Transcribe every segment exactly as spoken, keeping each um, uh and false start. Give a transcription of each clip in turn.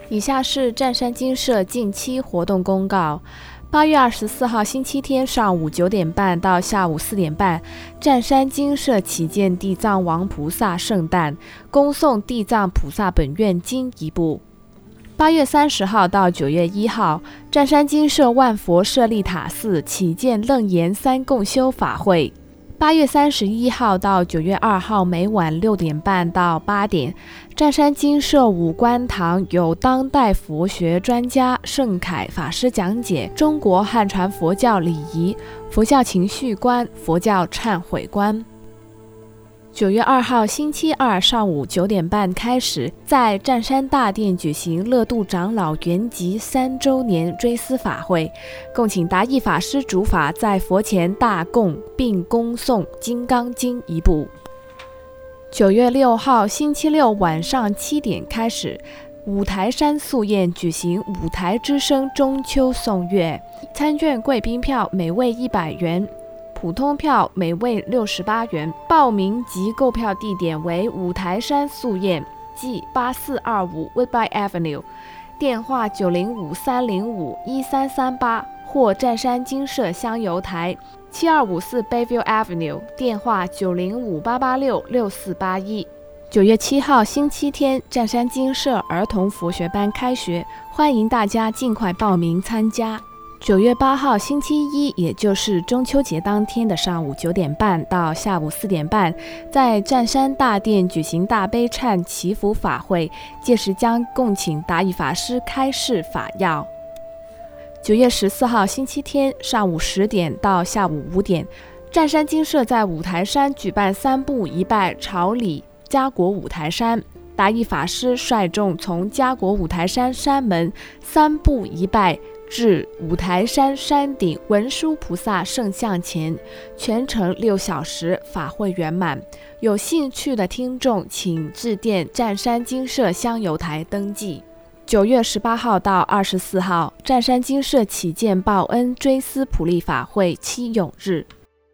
以下是湛山精舍近期活动公告。八月二十四号星期天上午九点半到下午四点半，湛山精舍启建地藏王菩萨圣诞，恭送地藏菩萨本愿经一部。八月三十号到九月一号，湛山精舍万佛舍利塔寺启建楞严三共修法会。八月三十一号到九月二号，每晚六点半到八点，湛山精舍五观堂有当代佛学专家盛凯法师讲解中国汉传佛教礼仪、佛教情绪观、佛教忏悔观。九月二号星期二上午九点半开始，在湛山大殿举行乐度长老圆寂三周年追思法会，共请达义法师主法，在佛前大供并恭诵《金刚经》一部。九月六号星期六晚上七点开始，五台山素宴举行五台之声中秋颂乐，参券贵宾票每位一百元。普通票每位六十八元，报名及购票地点为五台山素宴，即八四二五 Woodbine Avenue， 电话九零五三零五一三三八或湛山精舍香油台七二五四 Bayview Avenue， 电话九零五八八六六四八一。九月七号星期天，湛山精舍儿童佛学班开学，欢迎大家尽快报名参加。九月八号星期一，也就是中秋节当天的上午九点半到下午四点半，在湛山大殿举行大悲忏祈福法会，届时将共请达义法师开示法要。九月十四号星期天上午十点到下午五点，湛山精舍在五台山举办三步一拜朝礼家国五台山，达义法师率众从家国五台山山门三步一拜至五台山山顶文殊菩萨圣像前，全程六小时，法会圆满。有兴趣的听众请致电湛山精舍香油台登记。九月十八号到二十四号，湛山精舍启建报恩追思普利法会七永日。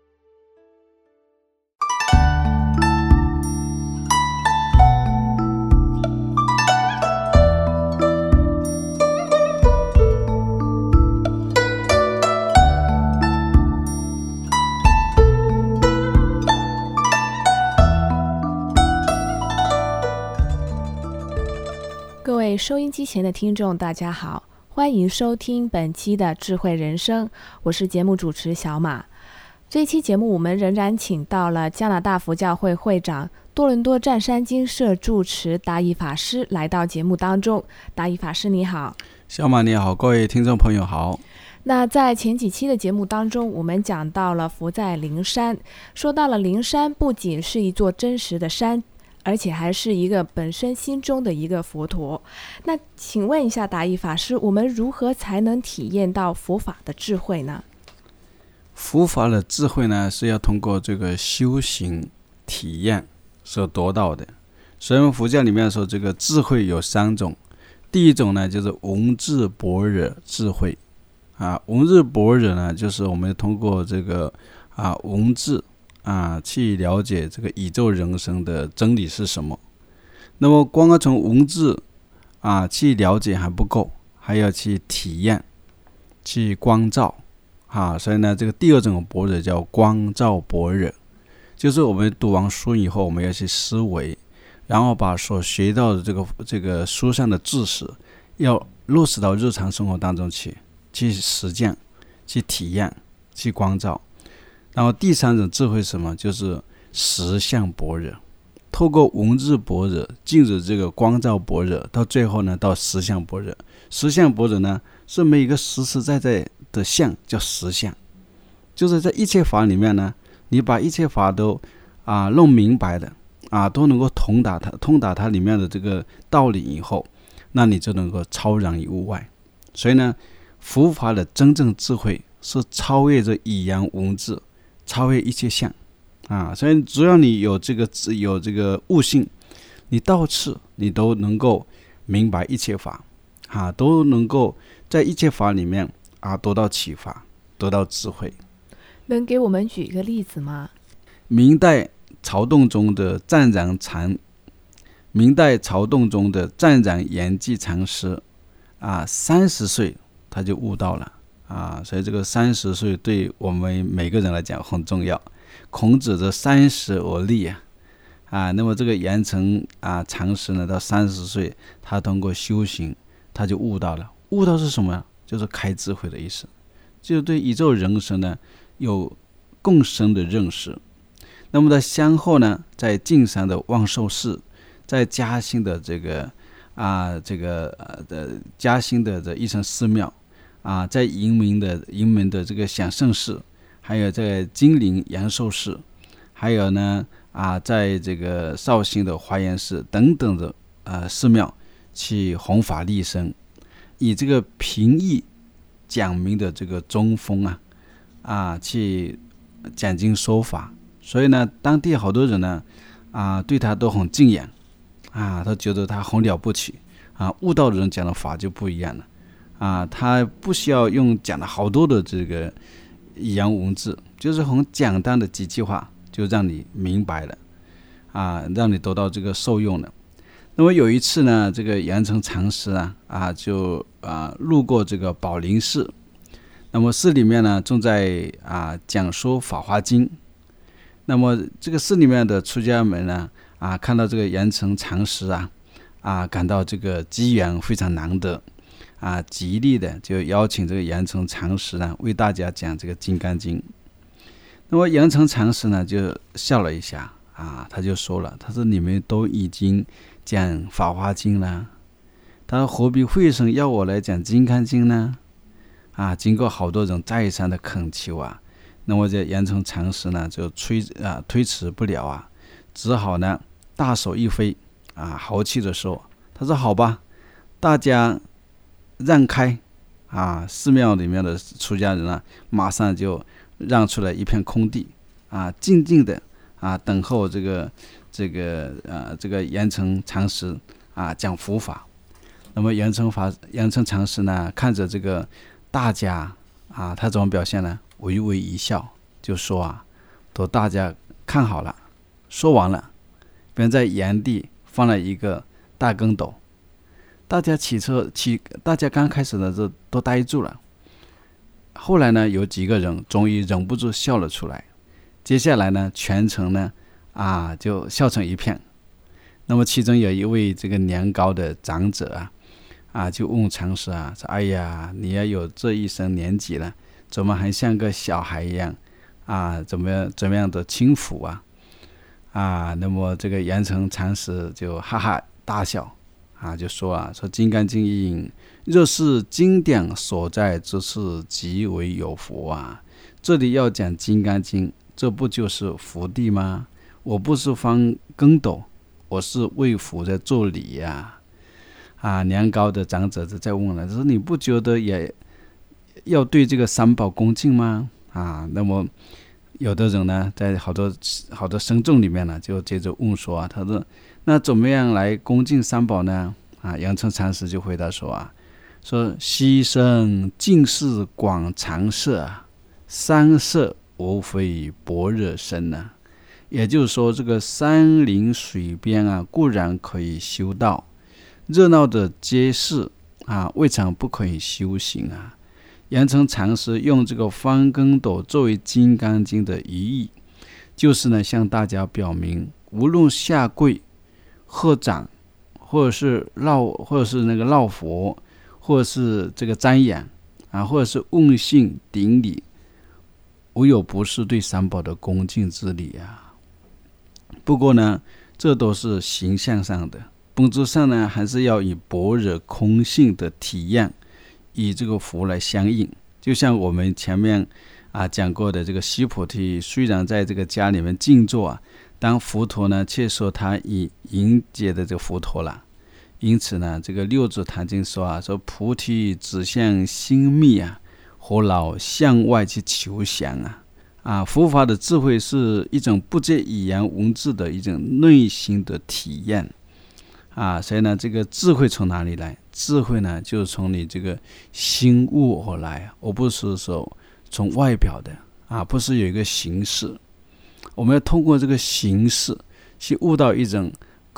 各位收音机前的听众大家好，欢迎收听本期的智慧人生，我是节目主持小马。这一期节目我们仍然请到了加拿大佛教会会长、多伦多湛山精舍住持达义法师来到节目当中。达义法师你好。 小马你好，各位听众朋友好。 那在前几期的节目当中，我们讲到了佛在灵山，说到了灵山不仅是一座真实的山，而且还是一个本身心中的一个佛陀。那请问一下达义法师，我们如何才能体验到佛法的智慧呢？ 佛法的智慧呢，是要通过这个修行体验所得到的。所以佛教里面说，这个智慧有三种。第一种呢，就是闻智般若智慧啊，闻智般若呢，就是我们通过这个啊闻智啊，去了解这个宇宙人生的真理是什么。那么光要从文字啊去了解还不够，还要去体验，去光照啊。所以呢，这个第二种般若叫光照般若，就是我们读完书以后，我们要去思维，然后把所学到的这个这个书上的知识，要落实到日常生活当中去，去实践，去体验，去光照。然后第三种智慧是什么？就是实相般若，透过文字般若进入这个光照般若，到最后呢，到实相般若。实相般若呢，是每一个实实在在的相叫实相，就是在一切法里面呢，你把一切法都啊弄明白的啊，都能够通达它，通达它里面的这个道理以后，那你就能够超然于物外。所以呢，佛法的真正智慧是超越着语言文字，超越一切相啊！所以只要你有这个有这个悟性，你到次你都能够明白一切法啊，都能够在一切法里面啊得到启发，得到智慧。 能给我们举一个例子吗？ 明代曹洞宗的湛然禅明代曹洞宗的湛然圆寂禅师啊，三十岁他就悟道了啊，所以这个三十岁对我们每个人来讲很重要。孔子的三十而立啊，啊，那么这个圆成啊禅师呢，到三十岁，他通过修行，他就悟道了。悟道是什么？就是开智慧的意思，就对宇宙人生呢有更深的认识。那么在先后呢，在径山的万寿寺，在嘉兴的这个啊这个呃的嘉兴的这一城寺庙啊，在营门的营门的这个享圣寺，还有在金陵延寿寺，还有呢啊在这个绍兴的华严寺等等的呃寺庙去弘法利生，以这个平易讲明的这个中风啊啊去讲经说法。所以呢，当地好多人呢，啊，对他都很敬仰，啊，他觉得他很了不起，啊，悟道的人讲的法就不一样了，啊，他不需要用讲了好多的这个语言文字，就是很简单的几句话就让你明白了，啊，让你得到这个受用了。那么有一次呢，这个圆成禅师啊，啊，就啊路过这个宝林寺，那么寺里面呢正在啊讲说《法华经》。那么这个寺里面的出家们呢，啊，看到这个圆成禅师啊，啊，感到这个机缘非常难得，啊，极力的就邀请这个圆成禅师呢，为大家讲这个《金刚经》。那么圆成禅师呢，就笑了一下，啊，他就说了，他说你们都已经讲《法华经》了，他说何必会生要我来讲《金刚经》呢？啊，经过好多人再三的恳求啊。那么这圆成禅师呢，就推啊推迟不了啊，只好呢大手一挥啊，豪气的说：“他说好吧，大家让开啊！”寺庙里面的出家人啊，马上就让出来一片空地啊，静静的啊等候这个这个呃这个圆成禅师啊讲佛法。那么圆成法圆成禅师呢，看着这个大家啊，他怎么表现呢？微微一笑，就说啊，都大家看好了。说完了，便在原地放了一个大跟斗。大家起车起，大家刚开始呢就都呆住了。后来呢，有几个人终于忍不住笑了出来。接下来呢，全程呢啊就笑成一片。那么其中有一位这个年高的长者啊，啊就问禅师啊说：“哎呀，你也有这一生年纪了。”怎么还像个小孩一样啊？怎么样怎么样的轻浮啊？啊，那么这个圆成禅师就哈哈大笑啊，就说啊，说《金刚经》云：“若是经典所在之处，即为有福啊。”这里要讲《金刚经》，这不就是福地吗？我不是放跟斗，我是为福在做礼呀、啊。啊，年高的长者就在问了，说你不觉得也要对这个三宝恭敬吗？啊，那么有的人呢，在好多好多僧众里面呢，就接着问说啊，他说那怎么样来恭敬三宝呢？啊，圆成禅师就回答说啊，说溪声尽是广长舌啊，山色无非般若身啊。也就是说，这个山林水边啊，固然可以修道，热闹的街市啊，未尝不可以修行啊。圆成禅师用这个方跟斗作为《金刚经》的寓意，就是呢向大家表明，无论下跪、合掌，或者是绕，或者是那个绕佛，或者是这个瞻仰啊，或者是问讯顶礼，无有不是对三宝的恭敬之礼啊。不过呢，这都是形象上的，本质上呢，还是要以般若空性的体验。以这个佛来相应，就像我们前面啊讲过的，这个须菩提虽然在这个家里面静坐啊，当佛陀呢却说他已迎接的这个佛陀了。因此呢，这个六祖坛经说啊，说菩提只向心密啊，何劳向外去求降啊？啊，佛法的智慧是一种不借语言文字的一种内心的体验。啊，所以呢，这个智慧从哪里来？智慧呢，就是从你这个心悟而来，而不是说从外表的啊，不是有一个形式。我们要通过这个形式去悟到一种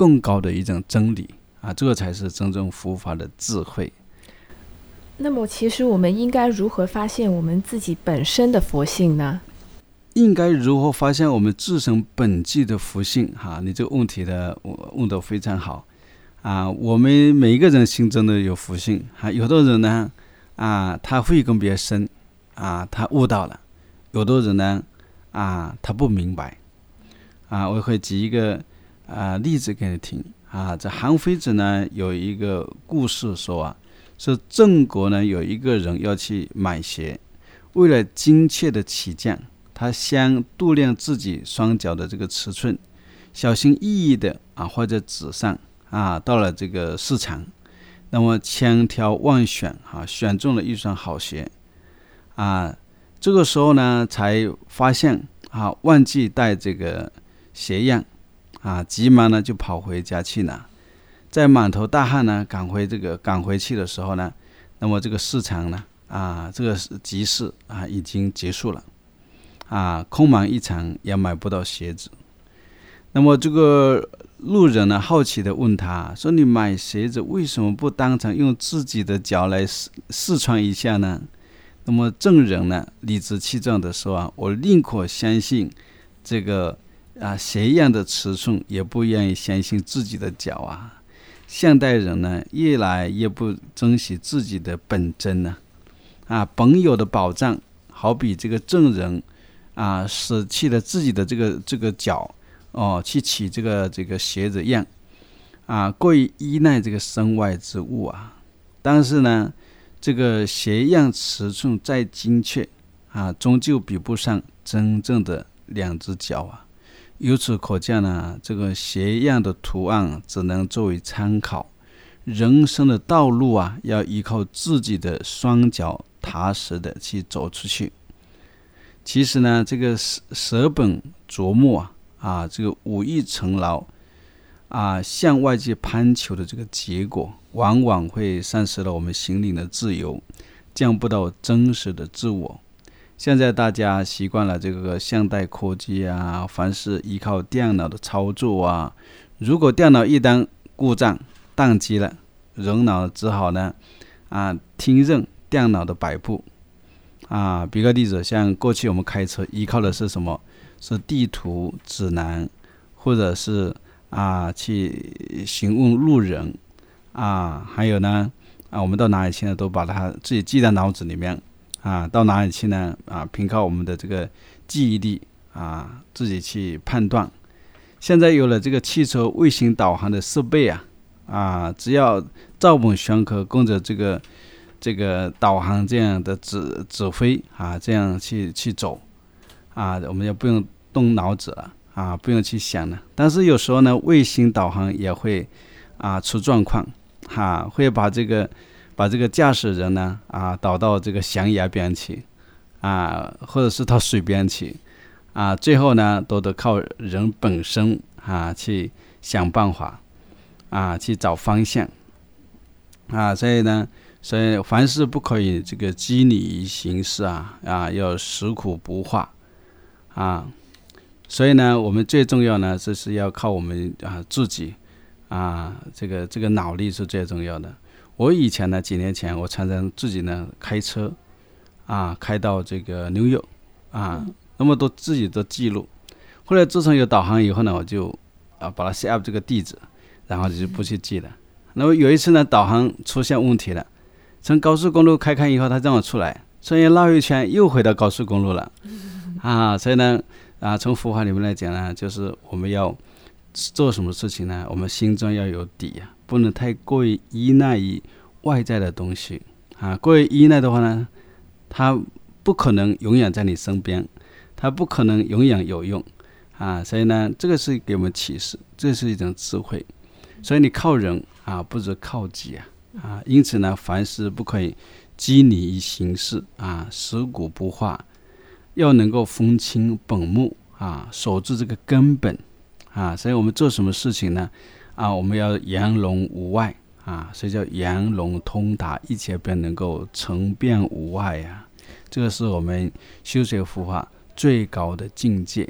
更高的一种真理啊，这个才是真正佛法的智慧。 那么其实我们应该如何发现我们自己本身的佛性呢？ 应该如何发现我们自身本具的佛性？哈、啊，你这个问题的问得非常好啊！我们每一个人心中都有佛性啊，有的人呢啊，他慧根比较深啊，他悟到了；有的人呢啊，他不明白啊。我会举一个啊例子给你听啊。这韩非子呢有一个故事说啊，说郑国呢有一个人要去买鞋，为了精确的起降，他先度量自己双脚的这个尺寸，小心翼翼的啊画在纸上啊，到了这个市场，那么千挑万选啊，选中了一双好鞋啊。这个时候呢，才发现啊忘记带这个鞋样啊，急忙呢就跑回家去拿。在满头大汗呢赶回这个赶回去的时候呢，那么这个市场呢啊这个集市啊已经结束了。啊，空忙一场，也买不到鞋子。那么这个路人呢，好奇的问他说：“你买鞋子为什么不当场用自己的脚来试试穿一下呢？”那么证人呢，理直气壮的说：“啊，我宁可相信这个啊鞋样的尺寸，也不愿意相信自己的脚啊。”现代人呢，越来越不珍惜自己的本真呢、啊，啊，本有的保障，好比这个证人。啊，舍弃了自己的这个这个脚哦，去取这个这个鞋子样啊，过于依赖这个身外之物啊。但是呢，这个鞋样尺寸再精确啊，终究比不上真正的两只脚啊。由此可见呢，这个鞋样的图案只能作为参考，人生的道路啊，要依靠自己的双脚踏实的去走出去。其实呢，这个舍本逐末啊，啊，这个武艺成劳啊，向外界攀求的这个结果，往往会丧失了我们心灵的自由，见不到真实的自我。现在大家习惯了这个现代科技啊，凡是依靠电脑的操作啊，如果电脑一旦故障宕机了，人脑只好呢啊听任电脑的摆布。啊，比个例子，像过去我们开车依靠的是什么？是地图、指南，或者是啊去询问路人啊，还有呢啊，我们到哪里去呢，都把它自己记在脑子里面啊。到哪里去呢？啊，凭靠我们的这个记忆力啊，自己去判断。现在有了这个汽车卫星导航的设备啊，啊，只要照本宣科，跟着这个。这个导航这样的指指挥啊，这样去去走啊，我们就不用动脑子了啊，不用去想了。但是有时候呢，卫星导航也会啊出状况哈、啊，会把这个把这个驾驶人呢啊导到这个悬崖边去啊，或者是到水边去啊，最后呢都得靠人本身啊去想办法啊，去找方向啊，所以呢。所以凡事不可以这个拘泥于形式啊啊，要食苦不化啊。所以呢，我们最重要呢，就是要靠我们啊自己啊，这个这个脑力是最重要的。我以前呢，几年前我常常自己呢开车啊，开到这个纽约啊，那么多自己的记录。后来自从有导航以后呢，我就啊把它 set up 这个地址，然后就不去记了。那么有一次呢，导航出现问题了。从高速公路开开以后，他让我出来，所以绕一圈又回到高速公路了，啊，所以呢，啊，从佛法里面来讲呢，就是我们要做什么事情呢？我们心中要有底啊，不能太过于依赖于外在的东西啊，过于依赖的话呢，它不可能永远在你身边，它不可能永远有用啊，所以呢，这个是给我们启示，这是一种智慧，所以你靠人啊，不是靠己啊。啊，因此呢，凡事不可以拘泥于形式啊，食古不化，要能够分清本目啊，守住这个根本啊。所以我们做什么事情呢？啊，我们要圆融无碍啊，所以叫圆融通达，一切便能够成变无碍啊。这个是我们修学佛法最高的境界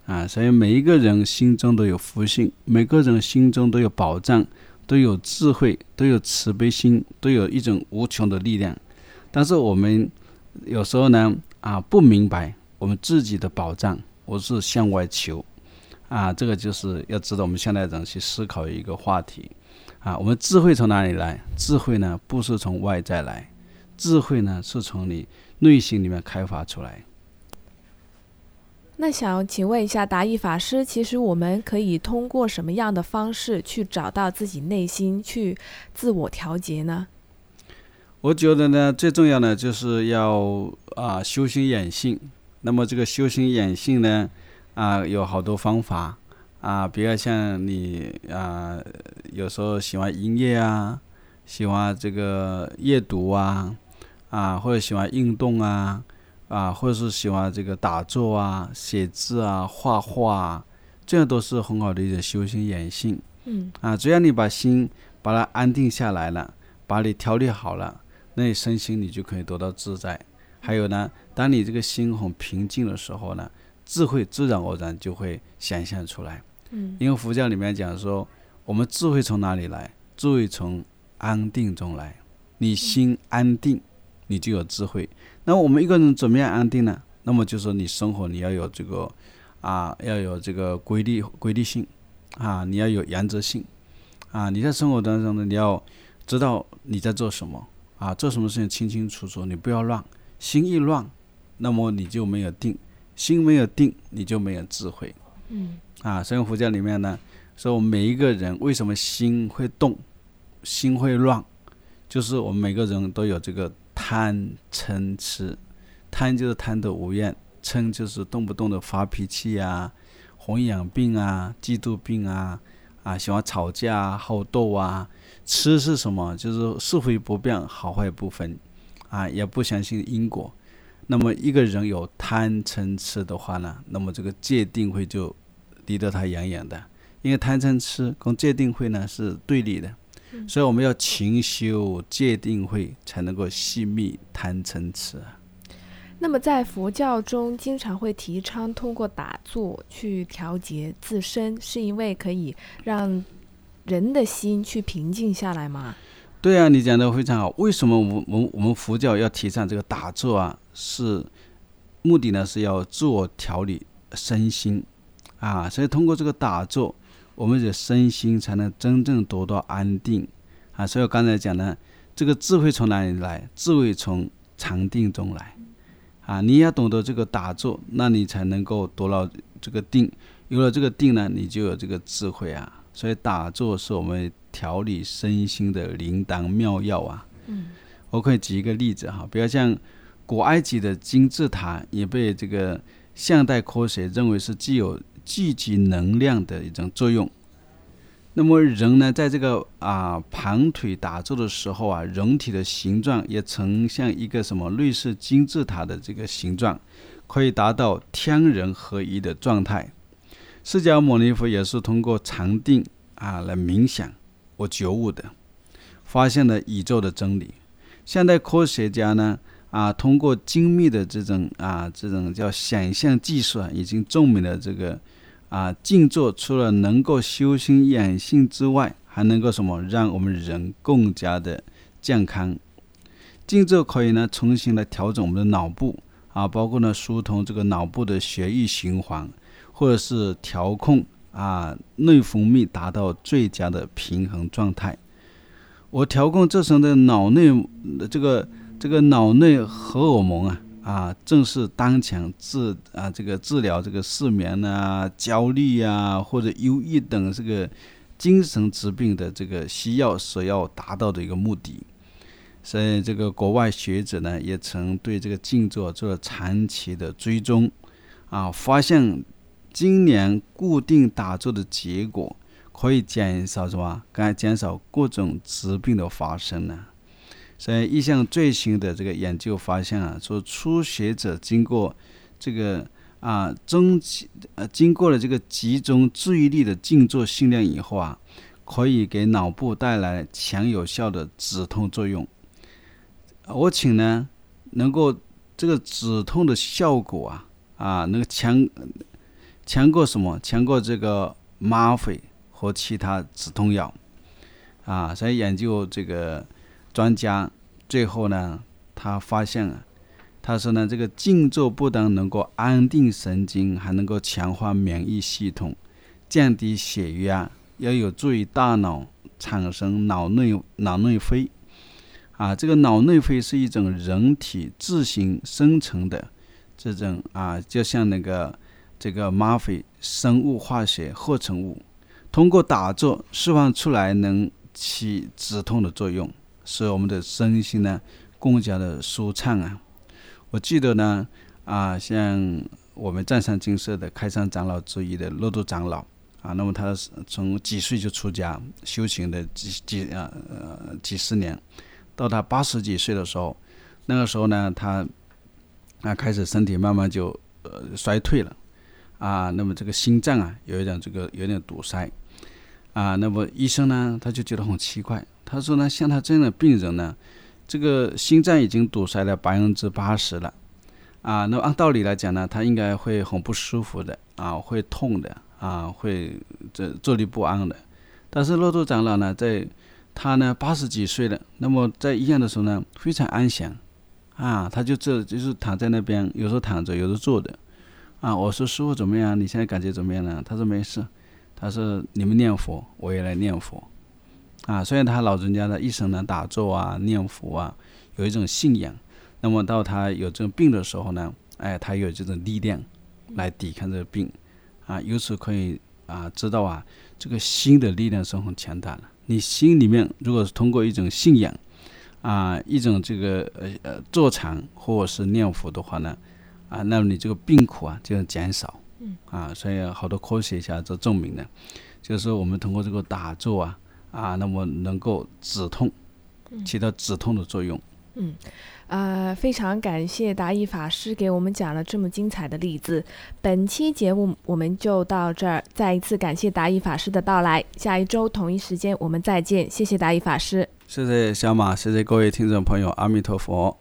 啊，所以每一个人心中都有福性，每个人心中都有宝藏，都有智慧，都有慈悲心，都有一种无穷的力量。但是我们有时候呢啊不明白我们自己的宝藏，我是向外求啊，这个就是要值得我们现代人去思考一个话题啊。我们智慧从哪里来？智慧呢不是从外在来，智慧呢是从你内心里面开发出来。 那想请问一下达义法师，其实我们可以通过什么样的方式去找到自己内心，去自我调节呢？ 我觉得呢，最重要的就是要啊修心养性。那么这个修心养性呢，啊有好多方法啊，比如像你啊有时候喜欢音乐啊，喜欢这个阅读啊，啊或者喜欢运动啊。啊，或者是喜欢这个打坐啊、写字啊、画画啊，这样都是很好的一种修心养性。 嗯， 啊，只要你把心把它安定下来了，把你调理好了，那你身心你就可以得到自在。还有呢，当你这个心很平静的时候呢，智慧自然而然就会显现出来。 嗯， 因为佛教里面讲说，我们智慧从哪里来？智慧从安定中来。你心安定，你就有智慧。那我们一个人怎么样安定呢？那么就是你生活你要有这个啊，要有这个规律规律性啊，你要有原则性啊。你在生活当中呢，你要知道你在做什么啊，做什么事情清清楚楚，你不要乱。心一乱，那么你就没有定，心没有定，你就没有智慧。 嗯啊，所以佛教里面呢，说我们每一个人为什么心会动，心会乱，就是我们每个人都有这个贪嗔痴。贪就是贪得无厌，嗔就是动不动的发脾气啊，红眼病啊，嫉妒病啊，啊喜欢吵架啊，好斗啊。痴是什么？就是是非不辨，好坏不分啊，也不相信因果。那么一个人有贪嗔痴的话呢，那么这个戒定慧就离得他远远的，因为贪嗔痴跟戒定慧呢是对立的。所以我们要勤修戒定慧，才能够熄灭贪嗔痴。 那么在佛教中经常会提倡通过打坐去调节自身，是因为可以让人的心去平静下来吗？ 对啊，你讲的非常好。为什么我们我们佛教要提倡这个打坐啊？是目的呢是要自我调理身心啊，所以通过这个打坐，我们的身心才能真正得到安定啊。所以我刚才讲呢，这个智慧从哪里来？智慧从禅定中来啊。你要懂得这个打坐，那你才能够得到这个定。有了这个定呢，你就有这个智慧啊。所以打坐是我们调理身心的灵丹妙药啊。 嗯， 我可以举一个例子哈，比如像古埃及的金字塔也被这个现代科学认为是具有聚集能量的一种作用。那么人呢，在这个啊盘腿打坐的时候啊，人体的形状也呈现一个什么类似金字塔的这个形状，可以达到天人合一的状态。释迦牟尼佛也是通过禅定啊来冥想我觉悟的，发现了宇宙的真理。现代科学家呢啊通过精密的这种啊这种叫想象技术啊，已经证明了这个啊静坐除了能够修心养性之外，还能够什么让我们人更加的健康。静坐可以呢重新来调整我们的脑部啊，包括呢疏通这个脑部的血液循环，或者是调控啊内分泌，达到最佳的平衡状态。我调控这时候的脑内这个这个脑内荷尔蒙啊啊，正是当前治啊这个治疗这个失眠啊、焦虑啊或者忧郁等这个精神疾病的这个需要所要达到的一个目的。所以这个国外学者呢，也曾对这个静坐做了长期的追踪啊，发现今年固定打坐的结果可以减少什么？该减少各种疾病的发生呢。所以一项最新的这个研究发现啊，说初学者经过这个啊中呃经过了这个集中注意力的静坐训练以后啊，可以给脑部带来强有效的止痛作用。我请呢能够这个止痛的效果啊啊那个强强过什么？强过这个吗啡和其他止痛药啊。所以研究这个专家最后呢，他发现啊，他说呢，这个静坐不但能够安定神经，还能够强化免疫系统，降低血压，要有助于大脑产生脑内脑内啡啊。这个脑内啡是一种人体自行生成的这种啊，就像那个这个吗啡生物化学合成物，通过打坐释放出来，能起止痛的作用，使我们的身心呢更加的舒畅啊。我记得呢，啊，像我们湛山精舍的开山长老之一的乐度长老啊，那么他从几岁就出家修行的几几呃呃几十年，到他八十几岁的时候，那个时候呢，他啊开始身体慢慢就呃衰退了啊，那么这个心脏啊有一点这个有点堵塞啊，那么医生呢他就觉得很奇怪，他说呢，像他这样的病人呢，这个心脏已经堵塞了百分之八十了啊，那按道理来讲呢，他应该会很不舒服的啊，会痛的啊，会这坐立不安的。但是乐度长老呢，在他呢八十几岁了，那么在医院的时候呢，非常安详啊，他就这就是躺在那边，有时候躺着，有时候坐着啊。我说师父怎么样？你现在感觉怎么样呢？他说没事，他说你们念佛，我也来念佛。啊，虽然他老人家的一生呢打坐啊、念佛啊，有一种信仰，那么到他有这种病的时候呢，哎，他有这种力量来抵抗这个病，啊，由此可以啊知道啊，这个心的力量是很强大的。你心里面如果是通过一种信仰啊，一种这个呃呃坐禅或者是念佛的话呢，啊，那么你这个病苦啊就能减少，啊，所以好多科学家就证明呢，就是我们通过这个打坐啊。啊，那么能够止痛，起到止痛的作用。 嗯，呃，非常感谢达义法师给我们讲了这么精彩的例子。本期节目我们就到这儿，再一次感谢达义法师的到来。下一周同一时间我们再见，谢谢达义法师。 谢谢小马，谢谢各位听众朋友，阿弥陀佛。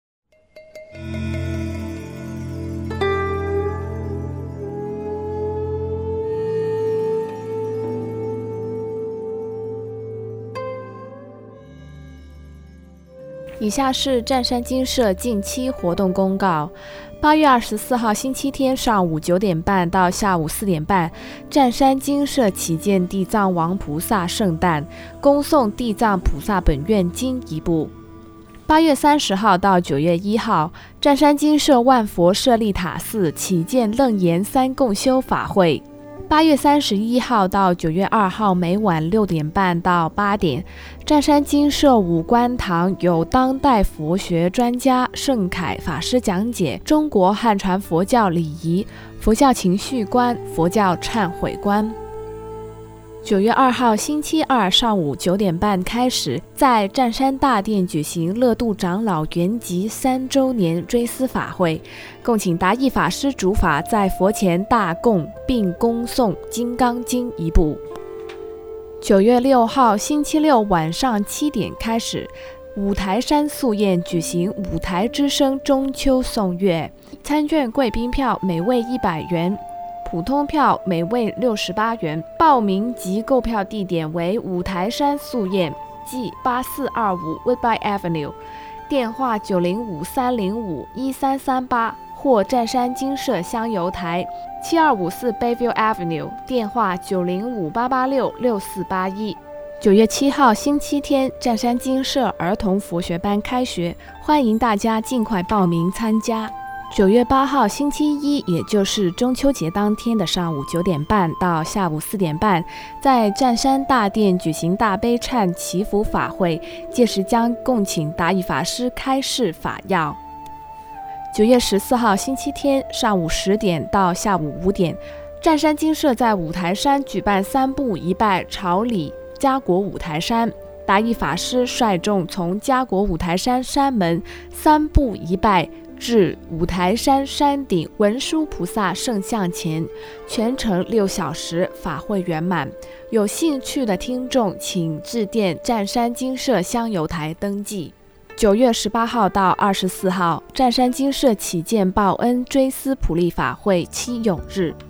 以下是湛山精舍近期活动公告。八月二十四号星期天上午九点半到下午四点半，湛山精舍祈见地藏王菩萨圣诞，恭送地藏菩萨本愿经一部。八月三十号到九月一号，湛山精舍万佛舍利塔寺祈见楞严三共修法会。八月三十一号到九月二号，每晚六点半到八点，湛山精舍五官堂有当代佛学专家盛凯法师讲解中国汉传佛教礼仪、佛教情绪观、佛教忏悔观。九月二号星期二上午九点半开始，在湛山大殿举行乐度长老圆寂三周年追思法会，共请达义法师主法在佛前大供，并恭诵《金刚经》一部。九月六号星期六晚上七点开始，五台山素宴举行五台之声中秋颂乐，参券贵宾票每位一百元。普通票每位六十八元，报名及购票地点为五台山素宴，即八四二五 Woodbine Avenue， 电话九零五三零五一三三八或湛山精舍香油台七二五四 Bayview Avenue， 电话九零五八八六六四八一。九月七号星期天，湛山精舍儿童佛学班开学，欢迎大家尽快报名参加。九月八号星期一，也就是中秋节当天的上午九点半到下午四点半，在湛山大殿举行大悲忏祈福法会，届时将共请达义法师开示法要。九月十四号星期天上午十点到下午五点，湛山精舍在五台山举办三步一拜朝礼家国五台山，达义法师率众从家国五台山山门三步一拜至五台山山顶文殊菩萨圣像前，全程六小时，法会圆满。有兴趣的听众请致电湛山精舍香油台登记。九月十八号到二十四号，湛山精舍祈见报恩追思普利法会七永日。